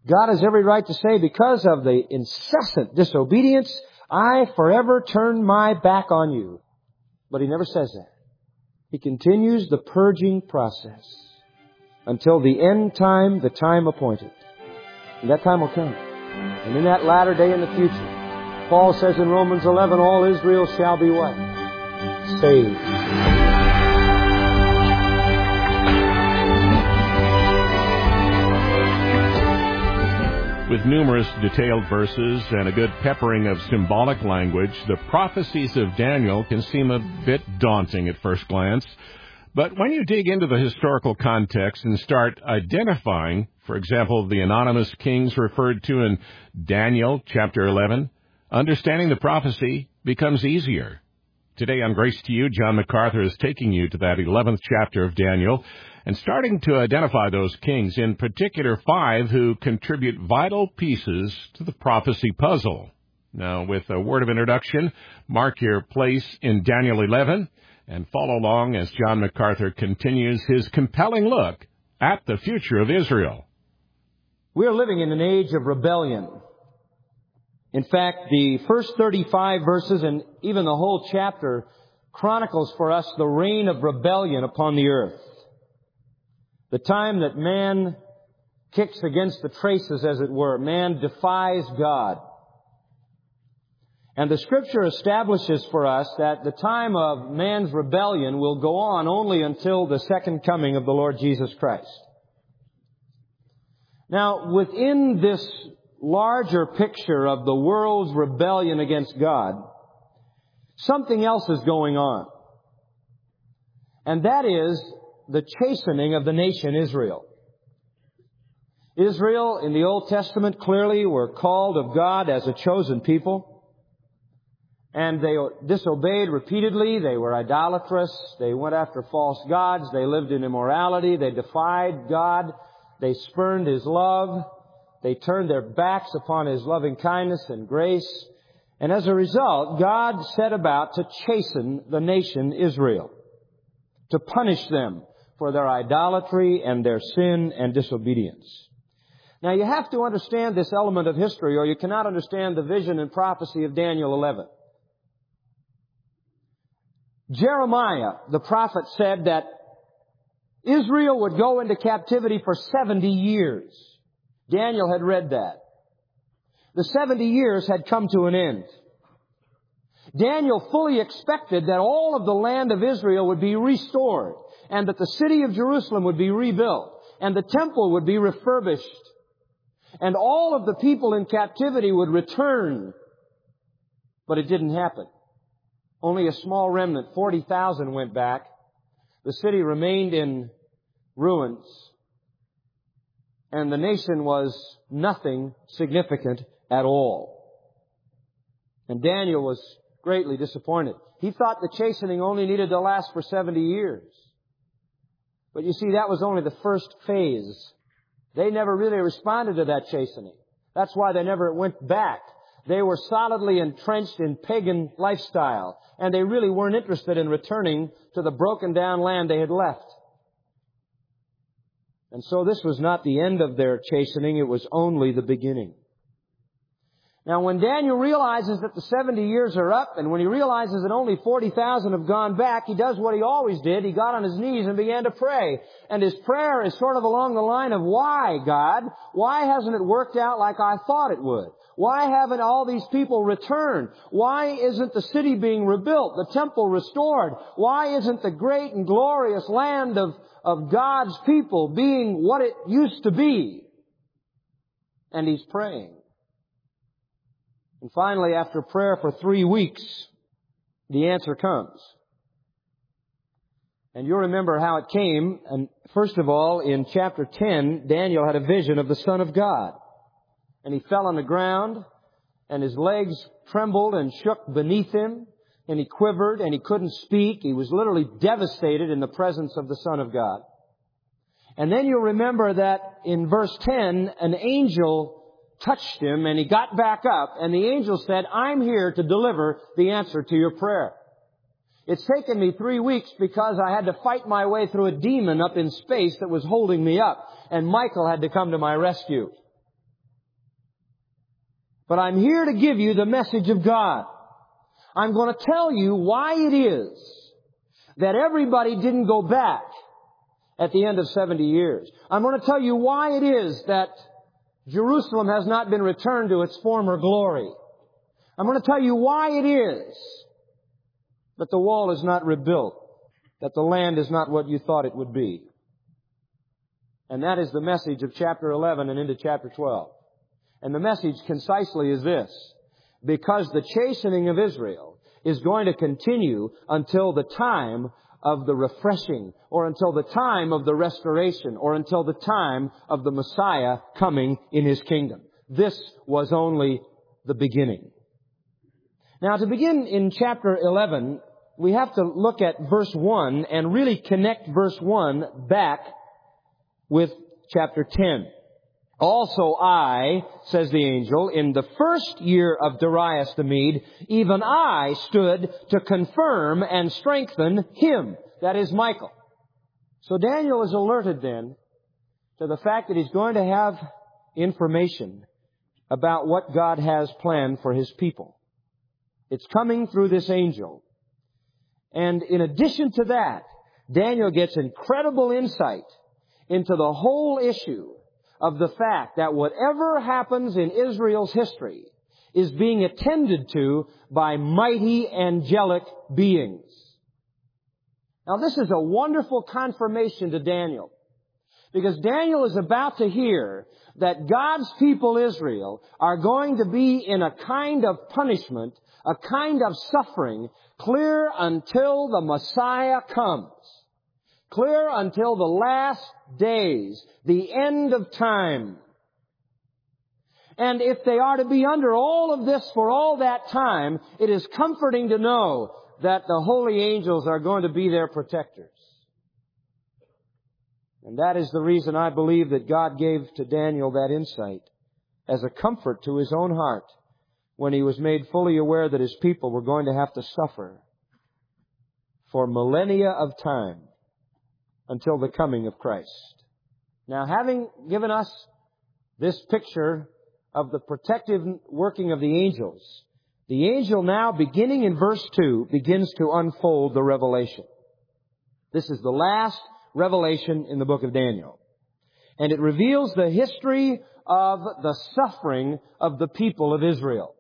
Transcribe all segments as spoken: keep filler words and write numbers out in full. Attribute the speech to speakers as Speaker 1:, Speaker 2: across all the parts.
Speaker 1: God has every right to say, because of the incessant disobedience, I forever turn my back on you. But He never says that. He continues the purging process until the end time, the time appointed. And that time will come. And in that latter day in the future, Paul says in Romans eleven, all Israel shall be what? Saved.
Speaker 2: With numerous detailed verses and a good peppering of symbolic language, the prophecies of Daniel can seem a bit daunting at first glance. But when you dig into the historical context and start identifying, for example, the anonymous kings referred to in Daniel chapter eleven, understanding the prophecy becomes easier. Today on Grace to You, John MacArthur is taking you to that eleventh chapter of Daniel and starting to identify those kings, in particular five who contribute vital pieces to the prophecy puzzle. Now, with a word of introduction, mark your place in Daniel eleven and follow along as John MacArthur continues his compelling look at the future of Israel.
Speaker 1: We're living in an age of rebellion. In fact, the first thirty-five verses and even the whole chapter chronicles for us the reign of rebellion upon the earth. The time that man kicks against the traces, as it were. Man defies God. And the Scripture establishes for us that the time of man's rebellion will go on only until the second coming of the Lord Jesus Christ. Now, within this larger picture of the world's rebellion against God, something else is going on. And that is the chastening of the nation Israel. Israel, in the Old Testament, clearly were called of God as a chosen people. And they disobeyed repeatedly. They were idolatrous. They went after false gods. They lived in immorality. They defied God. They spurned His love. They turned their backs upon His loving kindness and grace. And as a result, God set about to chasten the nation Israel, to punish them for their idolatry and their sin and disobedience. Now, you have to understand this element of history, or you cannot understand the vision and prophecy of Daniel eleven. Jeremiah, the prophet, said that Israel would go into captivity for seventy years. Daniel had read that. The seventy years had come to an end. Daniel fully expected that all of the land of Israel would be restored, and that the city of Jerusalem would be rebuilt, and the temple would be refurbished, and all of the people in captivity would return. But it didn't happen. Only a small remnant, forty thousand, went back. The city remained in ruins. And the nation was nothing significant at all. And Daniel was greatly disappointed. He thought the chastening only needed to last for seventy years. But you see, that was only the first phase. They never really responded to that chastening. That's why they never went back. They were solidly entrenched in pagan lifestyle, and they really weren't interested in returning to the broken down land they had left. And so this was not the end of their chastening, it was only the beginning. Now, when Daniel realizes that the seventy years are up, and when he realizes that only forty thousand have gone back, he does what he always did. He got on his knees and began to pray. And his prayer is sort of along the line of, why, God? Why hasn't it worked out like I thought it would? Why haven't all these people returned? Why isn't the city being rebuilt, the temple restored? Why isn't the great and glorious land of, of God's people being what it used to be? And he's praying. And finally, after prayer for three weeks, the answer comes. And you'll remember how it came. And first of all, in chapter ten, Daniel had a vision of the Son of God. And he fell on the ground, and his legs trembled and shook beneath him, and he quivered, and he couldn't speak. He was literally devastated in the presence of the Son of God. And then you'll remember that in verse ten, an angel touched him, and he got back up, and the angel said, I'm here to deliver the answer to your prayer. It's taken me three weeks because I had to fight my way through a demon up in space that was holding me up, and Michael had to come to my rescue. But I'm here to give you the message of God. I'm going to tell you why it is that everybody didn't go back at the end of seventy years. I'm going to tell you why it is that Jerusalem has not been returned to its former glory. I'm going to tell you why it is that the wall is not rebuilt, that the land is not what you thought it would be. And that is the message of chapter eleven and into chapter twelve. And the message concisely is this: because the chastening of Israel is going to continue until the time of the refreshing, or until the time of the restoration, or until the time of the Messiah coming in His kingdom. This was only the beginning. Now, to begin in chapter eleven, we have to look at verse one and really connect verse one back with chapter ten. Also I, says the angel, in the first year of Darius the Mede, even I stood to confirm and strengthen him. That is Michael. So Daniel is alerted then to the fact that he's going to have information about what God has planned for His people. It's coming through this angel. And in addition to that, Daniel gets incredible insight into the whole issue of the fact that whatever happens in Israel's history is being attended to by mighty angelic beings. Now, this is a wonderful confirmation to Daniel, because Daniel is about to hear that God's people Israel are going to be in a kind of punishment, a kind of suffering, clear until the Messiah comes. Clear until the last days, the end of time. And if they are to be under all of this for all that time, it is comforting to know that the holy angels are going to be their protectors. And that is the reason I believe that God gave to Daniel that insight as a comfort to his own heart when he was made fully aware that his people were going to have to suffer for millennia of time until the coming of Christ. Now, having given us this picture of the protective working of the angels, the angel now, beginning in verse two, begins to unfold the revelation. This is the last revelation in the book of Daniel. And it reveals the history of the suffering of the people of Israel.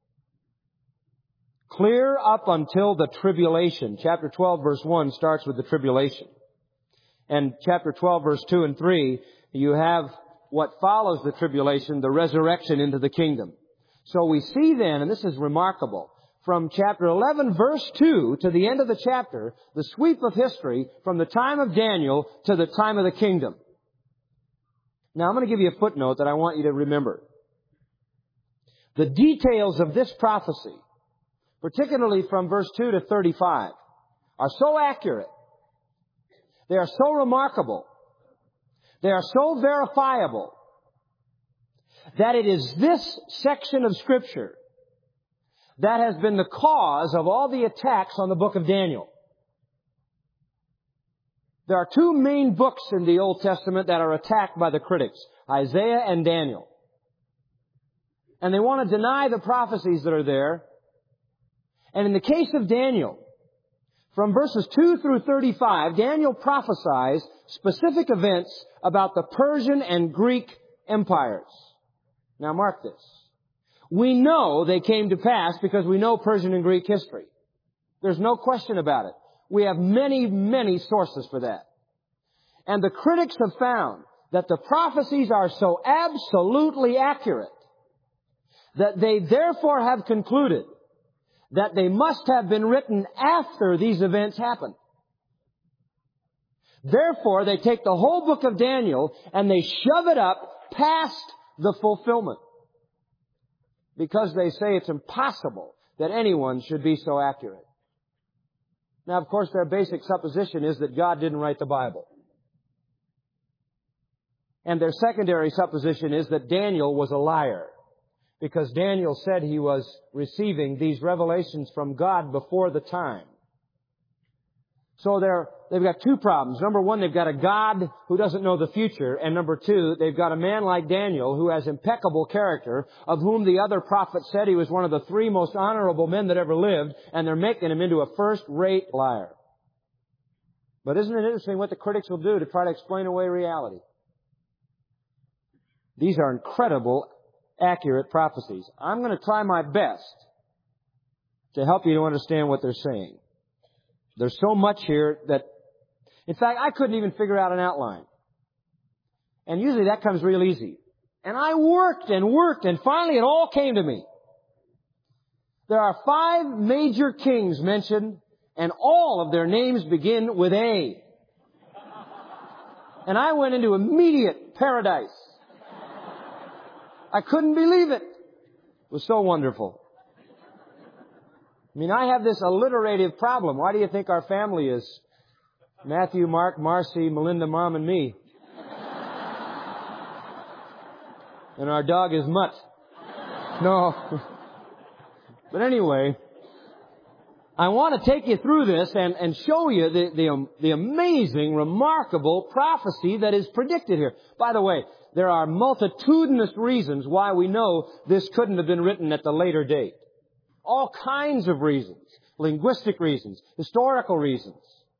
Speaker 1: Clear up until the tribulation. Chapter twelve, verse one starts with the tribulation. And chapter twelve, verse two and three, you have what follows the tribulation, the resurrection into the kingdom. So we see then, and this is remarkable, from chapter eleven, verse two to the end of the chapter, the sweep of history from the time of Daniel to the time of the kingdom. Now I'm going to give you a footnote that I want you to remember. The details of this prophecy, particularly from verse two to thirty-five, are so accurate. They are so remarkable. They are so verifiable that it is this section of Scripture that has been the cause of all the attacks on the book of Daniel. There are two main books in the Old Testament that are attacked by the critics, Isaiah and Daniel. And they want to deny the prophecies that are there. And in the case of Daniel, from verses two through thirty-five, Daniel prophesies specific events about the Persian and Greek empires. Now mark this. We know they came to pass because we know Persian and Greek history. There's no question about it. We have many, many sources for that. And the critics have found that the prophecies are so absolutely accurate that they therefore have concluded that they must have been written after these events happened. Therefore, they take the whole book of Daniel and they shove it up past the fulfillment, because they say it's impossible that anyone should be so accurate. Now, of course, their basic supposition is that God didn't write the Bible. And their secondary supposition is that Daniel was a liar, because Daniel said he was receiving these revelations from God before the time. So their they've got two problems. Number one, they've got a God who doesn't know the future. And number two, they've got a man like Daniel who has impeccable character, of whom the other prophet said he was one of the three most honorable men that ever lived, and they're making him into a first-rate liar. But isn't it interesting what the critics will do to try to explain away reality? These are incredible, accurate prophecies. I'm going to try my best to help you to understand what they're saying. There's so much here that, in fact, I couldn't even figure out an outline. And usually that comes real easy. And I worked and worked, and finally it all came to me. There are five major kings mentioned, and all of their names begin with A. And I went into immediate paradise. I couldn't believe it. It was so wonderful. I mean, I have this alliterative problem. Why do you think our family is Matthew, Mark, Marcy, Melinda, Mom, and me? And our dog is Mutt. No. But anyway, I want to take you through this and, and show you the, the, um, the amazing, remarkable prophecy that is predicted here. By the way, there are multitudinous reasons why we know this couldn't have been written at the later date. All kinds of reasons. Linguistic reasons. Historical reasons.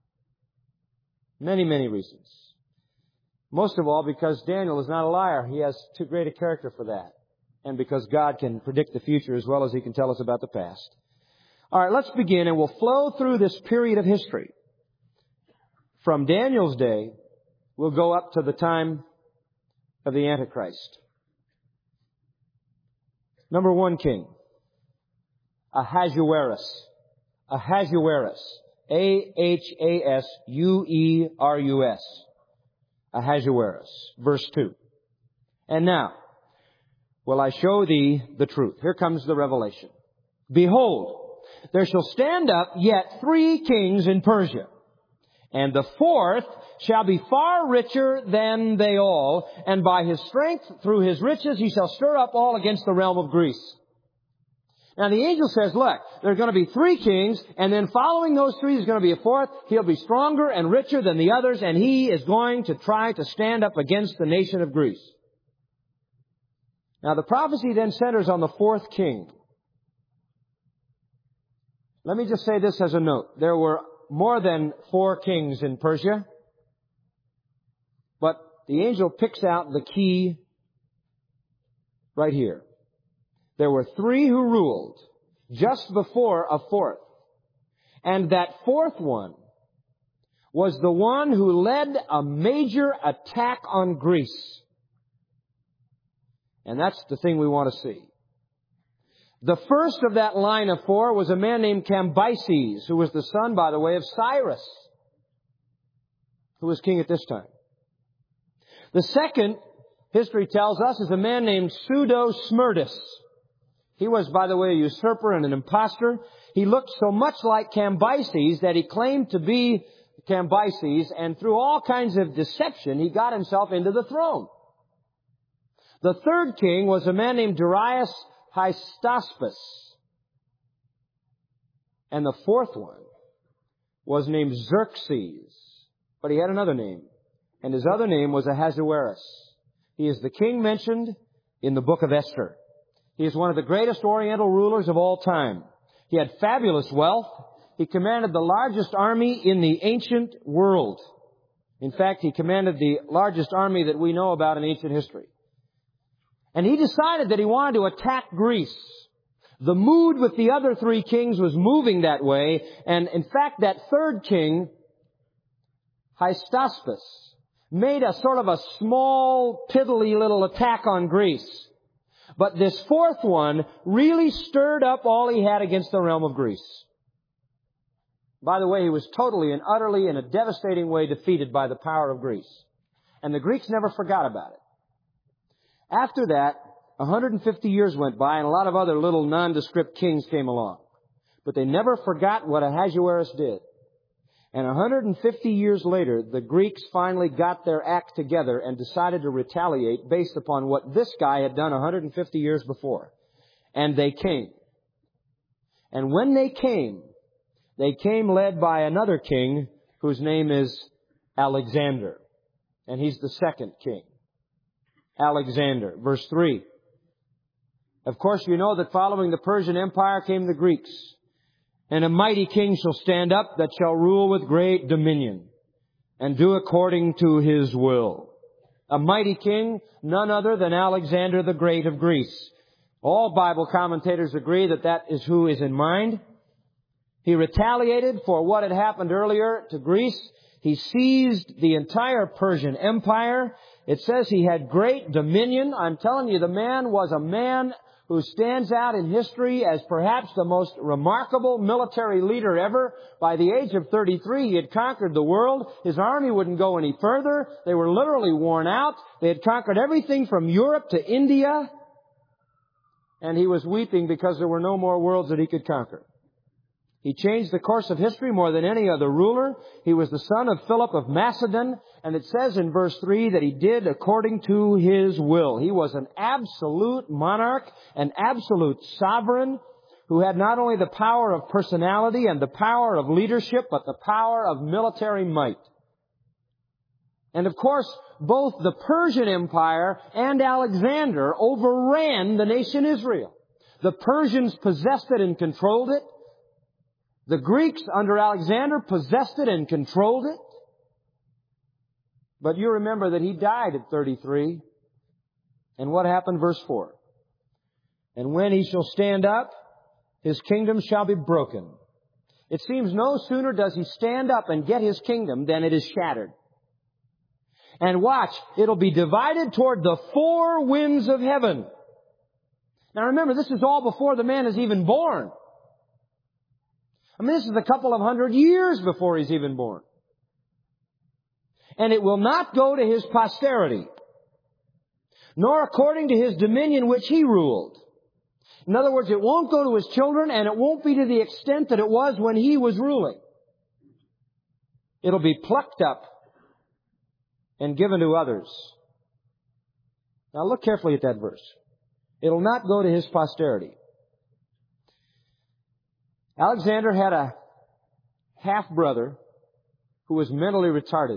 Speaker 1: Many, many reasons. Most of all because Daniel is not a liar. He has too great a character for that. And because God can predict the future as well as He can tell us about the past. All right, let's begin, and we'll flow through this period of history. From Daniel's day, we'll go up to the time of the Antichrist. Number one king. Ahasuerus. Ahasuerus. A H A S U E R U S. Ahasuerus. Verse two. And now, will I show thee the truth. Here comes the revelation. Behold, there shall stand up yet three kings in Persia, and the fourth shall be far richer than they all, and by his strength through his riches he shall stir up all against the realm of Greece. Now the angel says, look, there are going to be three kings, and then following those three is going to be a fourth. He'll be stronger and richer than the others, and he is going to try to stand up against the nation of Greece. Now the prophecy then centers on the fourth king. Let me just say this as a note. There were more than four kings in Persia, but the angel picks out the key right here. There were three who ruled just before a fourth. And that fourth one was the one who led a major attack on Greece. And that's the thing we want to see. The first of that line of four was a man named Cambyses, who was the son, by the way, of Cyrus, who was king at this time. The second, history tells us, is a man named Pseudo-Smyrtus. He was, by the way, a usurper and an impostor. He looked so much like Cambyses that he claimed to be Cambyses, and through all kinds of deception, he got himself into the throne. The third king was a man named Darius Hystaspes. And the fourth one was named Xerxes. But he had another name. And his other name was Ahasuerus. He is the king mentioned in the book of Esther. He is one of the greatest Oriental rulers of all time. He had fabulous wealth. He commanded the largest army in the ancient world. In fact, he commanded the largest army that we know about in ancient history. And he decided that he wanted to attack Greece. The mood with the other three kings was moving that way. And in fact, that third king, Hystaspes, made a sort of a small, piddly little attack on Greece. But this fourth one really stirred up all he had against the realm of Greece. By the way, he was totally and utterly in a devastating way defeated by the power of Greece. And the Greeks never forgot about it. After that, one hundred fifty years went by and a lot of other little nondescript kings came along. But they never forgot what Ahasuerus did. And one hundred fifty years later, the Greeks finally got their act together and decided to retaliate based upon what this guy had done one hundred fifty years before. And they came. And when they came, they came led by another king whose name is Alexander. And he's the second king. Alexander. Verse three. Of course, you know that following the Persian Empire came the Greeks. And a mighty king shall stand up that shall rule with great dominion and do according to his will. A mighty king, none other than Alexander the Great of Greece. All Bible commentators agree that that is who is in mind. He retaliated for what had happened earlier to Greece. He seized the entire Persian Empire. It says he had great dominion. I'm telling you, the man was a man who stands out in history as perhaps the most remarkable military leader ever. By the age of thirty-three, he had conquered the world. His army wouldn't go any further. They were literally worn out. They had conquered everything from Europe to India. And he was weeping because there were no more worlds that he could conquer. He changed the course of history more than any other ruler. He was the son of Philip of Macedon. And it says in verse three that he did according to his will. He was an absolute monarch, an absolute sovereign who had not only the power of personality and the power of leadership, but the power of military might. And of course, both the Persian Empire and Alexander overran the nation Israel. The Persians possessed it and controlled it. The Greeks under Alexander possessed it and controlled it. But you remember that he died at thirty-three. And what happened? Verse four. And when he shall stand up, his kingdom shall be broken. It seems no sooner does he stand up and get his kingdom than it is shattered. And watch, it'll be divided toward the four winds of heaven. Now remember, this is all before the man is even born. I mean, this is a couple of hundred years before he's even born. And it will not go to his posterity, nor according to his dominion which he ruled. In other words, it won't go to his children, and it won't be to the extent that it was when he was ruling. It'll be plucked up and given to others. Now look carefully at that verse. It'll not go to his posterity. Alexander had a half-brother who was mentally retarded.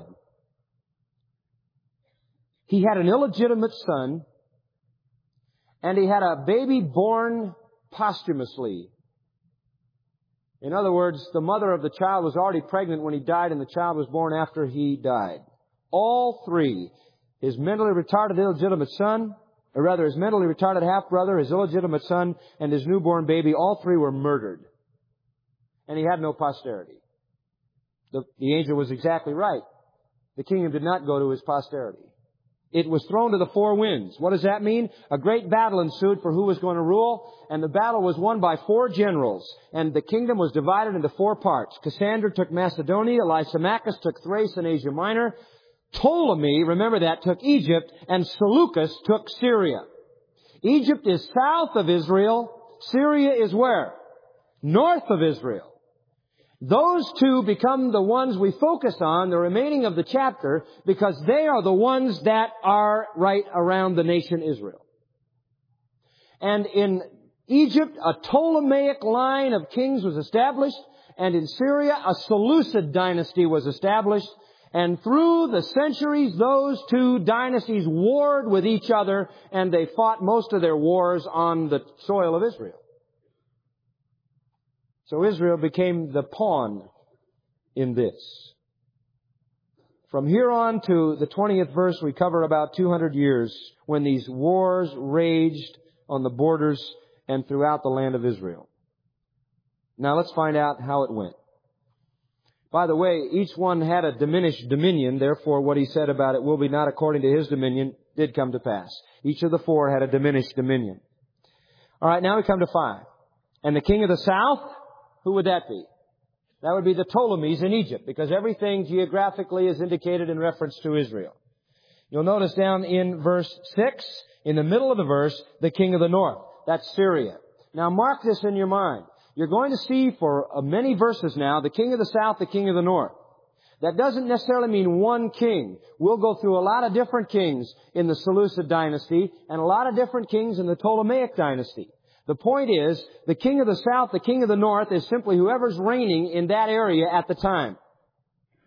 Speaker 1: He had an illegitimate son, and he had a baby born posthumously. In other words, the mother of the child was already pregnant when he died, and the child was born after he died. All three, his mentally retarded illegitimate son, or rather his mentally retarded half-brother, his illegitimate son, and his newborn baby, all three were murdered. And he had no posterity. The, the angel was exactly right. The kingdom did not go to his posterity. It was thrown to the four winds. What does that mean? A great battle ensued for who was going to rule, and the battle was won by four generals, and the kingdom was divided into four parts. Cassander took Macedonia, Lysimachus took Thrace and Asia Minor, Ptolemy, remember that, took Egypt, and Seleucus took Syria. Egypt is south of Israel. Syria is where? North of Israel. Those two become the ones we focus on, the remaining of the chapter, because they are the ones that are right around the nation Israel. And in Egypt, a Ptolemaic line of kings was established, and in Syria, a Seleucid dynasty was established. And through the centuries, those two dynasties warred with each other, and they fought most of their wars on the soil of Israel. So Israel became the pawn in this. From here on to the twentieth verse, we cover about two hundred years when these wars raged on the borders and throughout the land of Israel. Now let's find out how it went. By the way, each one had a diminished dominion, therefore what he said about it will be not according to his dominion did come to pass. Each of the four had a diminished dominion. All right, now we come to five. And the king of the south, who would that be? That would be the Ptolemies in Egypt, because everything geographically is indicated in reference to Israel. You'll notice down in verse six, in the middle of the verse, the king of the north. That's Syria. Now mark this in your mind. You're going to see for many verses now, the king of the south, the king of the north. That doesn't necessarily mean one king. We'll go through a lot of different kings in the Seleucid dynasty and a lot of different kings in the Ptolemaic dynasty. The point is, the king of the south, the king of the north is simply whoever's reigning in that area at the time.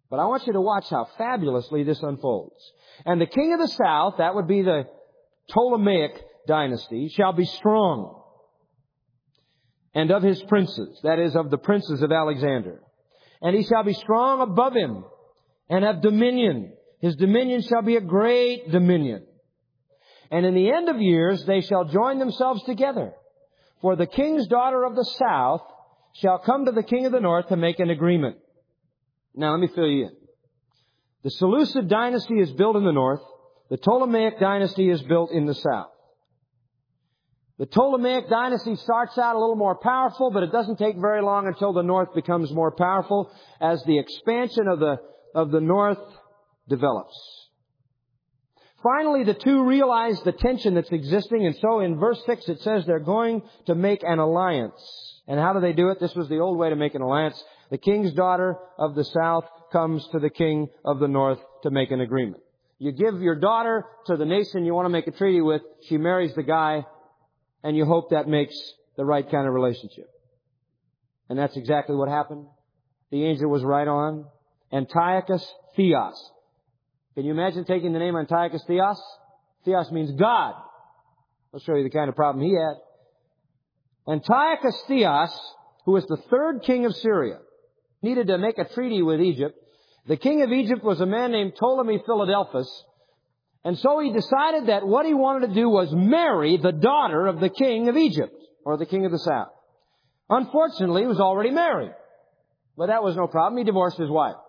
Speaker 1: But I want you to watch how fabulously this unfolds. And the king of the south, that would be the Ptolemaic dynasty, shall be strong. And of his princes, that is, of the princes of Alexander. And he shall be strong above him, and have dominion. His dominion shall be a great dominion. And in the end of years they shall join themselves together. For the king's daughter of the south shall come to the king of the north to make an agreement. Now let me fill you in. The Seleucid dynasty is built in the north. The Ptolemaic dynasty is built in the south. The Ptolemaic dynasty starts out a little more powerful, but it doesn't take very long until the north becomes more powerful as the expansion of the, of the north develops. Finally, the two realize the tension that's existing, and so in verse six it says they're going to make an alliance. And how do they do it? This was the old way to make an alliance. The king's daughter of the south comes to the king of the north to make an agreement. You give your daughter to the nation you want to make a treaty with, she marries the guy, and you hope that makes the right kind of relationship. And that's exactly what happened. The angel was right on. Antiochus Theos. Can you imagine taking the name Antiochus Theos? Theos means God. I'll show you the kind of problem he had. Antiochus Theos, who was the third king of Syria, needed to make a treaty with Egypt. The king of Egypt was a man named Ptolemy Philadelphus. And so he decided that what he wanted to do was marry the daughter of the king of Egypt, or the king of the south. Unfortunately, he was already married. But that was no problem. He divorced his wife.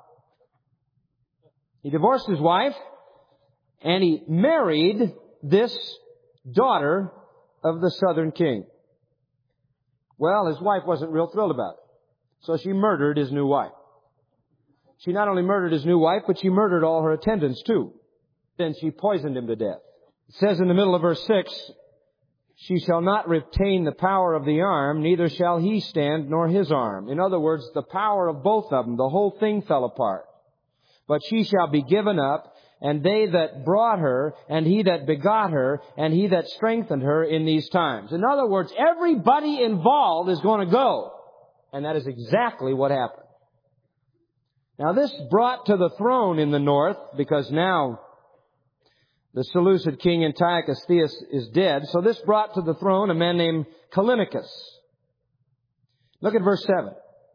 Speaker 1: He divorced his wife, and he married this daughter of the southern king. Well, his wife wasn't real thrilled about it. So she murdered his new wife. She not only murdered his new wife, but she murdered all her attendants too. Then she poisoned him to death. It says in the middle of verse six, she shall not retain the power of the arm, neither shall he stand nor his arm. In other words, the power of both of them, the whole thing fell apart. But she shall be given up, and they that brought her, and he that begot her, and he that strengthened her in these times. In other words, everybody involved is going to go. And that is exactly what happened. Now this brought to the throne in the north, because now the Seleucid king Antiochus Theos is dead. So this brought to the throne a man named Callinicus. Look at verse seven.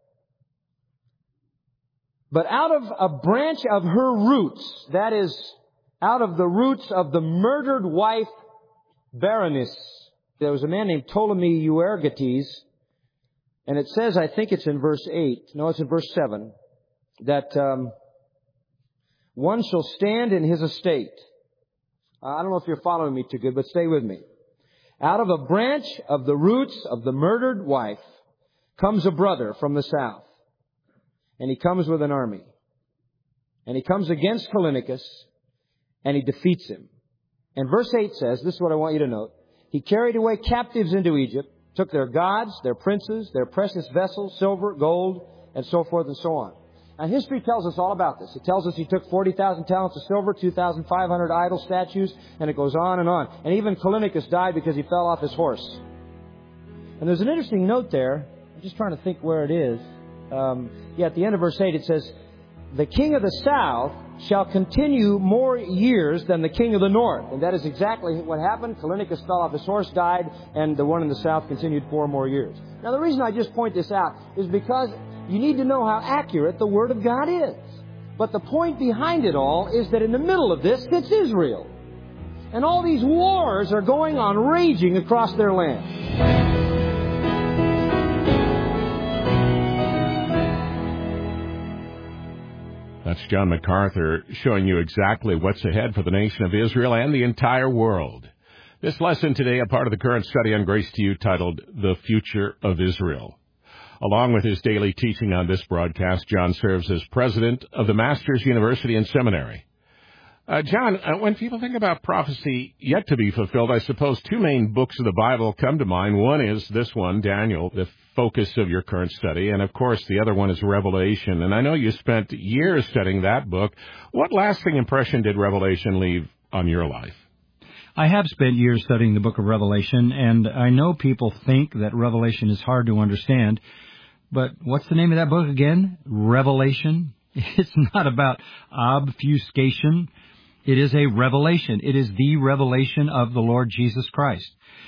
Speaker 1: But out of a branch of her roots, that is, out of the roots of the murdered wife Berenice, there was a man named Ptolemy Euergetes, and it says, I think it's in verse eight, no, it's in verse seven, that um, one shall stand in his estate. I don't know if you're following me too good, but stay with me. Out of a branch of the roots of the murdered wife comes a brother from the south. And he comes with an army. And he comes against Callinicus, and he defeats him. And verse eight says, this is what I want you to note. He carried away captives into Egypt, took their gods, their princes, their precious vessels, silver, gold, and so forth and so on. Now history tells us all about this. It tells us he took forty thousand talents of silver, two thousand five hundred idol statues, and it goes on and on. And even Callinicus died because he fell off his horse. And there's an interesting note there. I'm just trying to think where it is. Um, yeah, at the end of verse eight it says, the king of the south shall continue more years than the king of the north. And that is exactly what happened. Callinicus fell off his horse, died, and the one in the south continued four more years. Now the reason I just point this out is because you need to know how accurate the Word of God is. But the point behind it all is that in the middle of this sits Israel. And all these wars are going on, raging across their land.
Speaker 2: That's John MacArthur showing you exactly what's ahead for the nation of Israel and the entire world. This lesson today, a part of the current study on Grace to You titled, The Future of Israel. Along with his daily teaching on this broadcast, John serves as president of the Masters University and Seminary. Uh, John, uh, when people think about prophecy yet to be fulfilled, I suppose two main books of the Bible come to mind. One is this one, Daniel, the focus of your current study. And, of course, the other one is Revelation. And I know you spent years studying that book. What lasting impression did Revelation leave on your life?
Speaker 3: I have spent years studying the book of Revelation, and I know people think that Revelation is hard to understand. But what's the name of that book again? Revelation? It's not about obfuscation. It is a revelation. It is the revelation of the Lord Jesus Christ.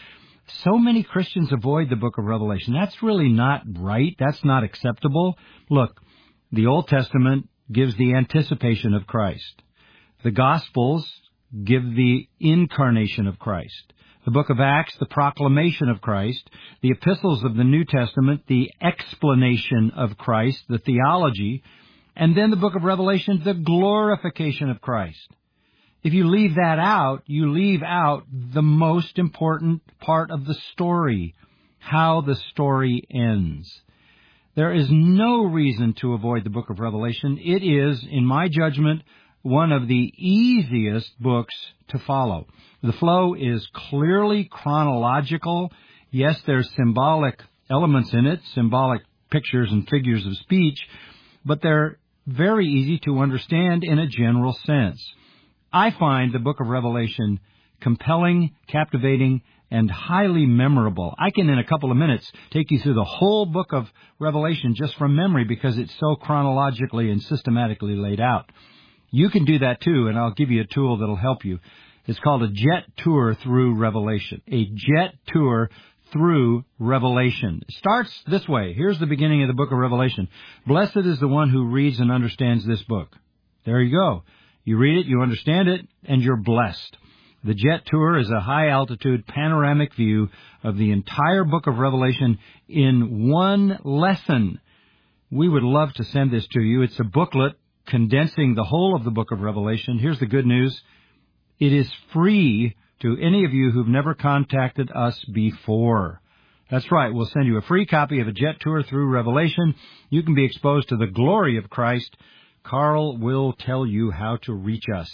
Speaker 3: So many Christians avoid the book of Revelation. That's really not right. That's not acceptable. Look, the Old Testament gives the anticipation of Christ. The Gospels give the incarnation of Christ. The book of Acts, the proclamation of Christ. The epistles of the New Testament, the explanation of Christ, the theology. And then the book of Revelation, the glorification of Christ. If you leave that out, you leave out the most important part of the story, how the story ends. There is no reason to avoid the book of Revelation. It is, in my judgment, one of the easiest books to follow. The flow is clearly chronological. Yes, there's symbolic elements in it, symbolic pictures and figures of speech, but they're very easy to understand in a general sense. I find the book of Revelation compelling, captivating, and highly memorable. I can, in a couple of minutes, take you through the whole book of Revelation just from memory because it's so chronologically and systematically laid out. You can do that too, and I'll give you a tool that'll help you. It's called a jet tour through Revelation. A jet tour through Revelation. It starts this way. Here's the beginning of the book of Revelation. Blessed is the one who reads and understands this book. There you go. You read it, you understand it, and you're blessed. The jet tour is a high-altitude panoramic view of the entire book of Revelation in one lesson. We would love to send this to you. It's a booklet condensing the whole of the book of Revelation. Here's the good news. It is free to any of you who've never contacted us before. That's right. We'll send you a free copy of a jet tour through Revelation. You can be exposed to the glory of Christ. Carl will tell you how to reach us.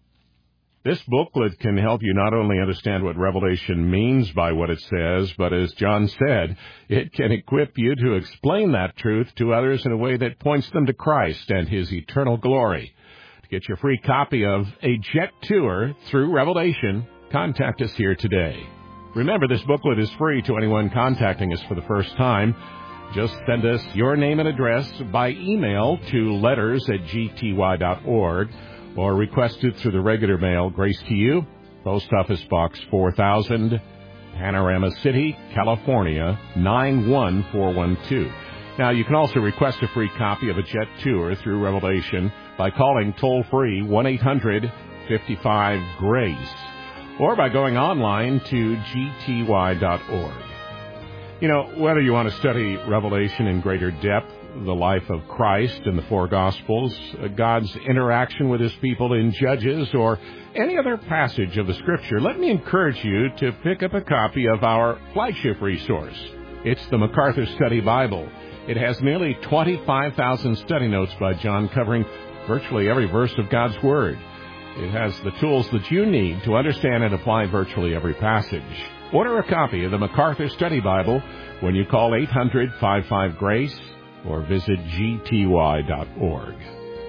Speaker 2: This booklet can help you not only understand what Revelation means by what it says, but as John said, it can equip you to explain that truth to others in a way that points them to Christ and His eternal glory. To get your free copy of A Jet Tour Through Revelation, contact us here today. Remember, this booklet is free to anyone contacting us for the first time. Just send us your name and address by email to letters at g t y dot org or request it through the regular mail, Grace to You, Post Office Box four thousand, Panorama City, California, nine one four one two. Now, you can also request a free copy of A Jet Tour Through Revelation by calling toll-free one eight hundred, five five, GRACE or by going online to g t y dot org. You know, whether you want to study Revelation in greater depth, the life of Christ in the four Gospels, God's interaction with His people in Judges, or any other passage of the Scripture, let me encourage you to pick up a copy of our flagship resource. It's the MacArthur Study Bible. It has nearly twenty-five thousand study notes by John covering virtually every verse of God's Word. It has the tools that you need to understand and apply virtually every passage. Order a copy of the MacArthur Study Bible when you call eight hundred, five five, GRACE or visit g t y dot org.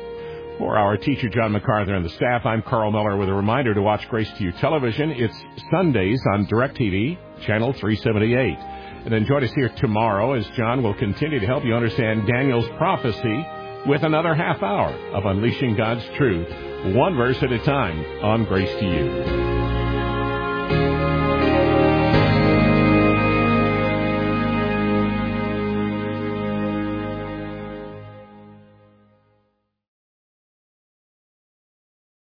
Speaker 2: For our teacher, John MacArthur, and the staff, I'm Carl Miller with a reminder to watch Grace to You television. It's Sundays on DirecTV, channel three seventy-eight. And then join us here tomorrow as John will continue to help you understand Daniel's prophecy with another half hour of Unleashing God's Truth, one verse at a time on Grace to You.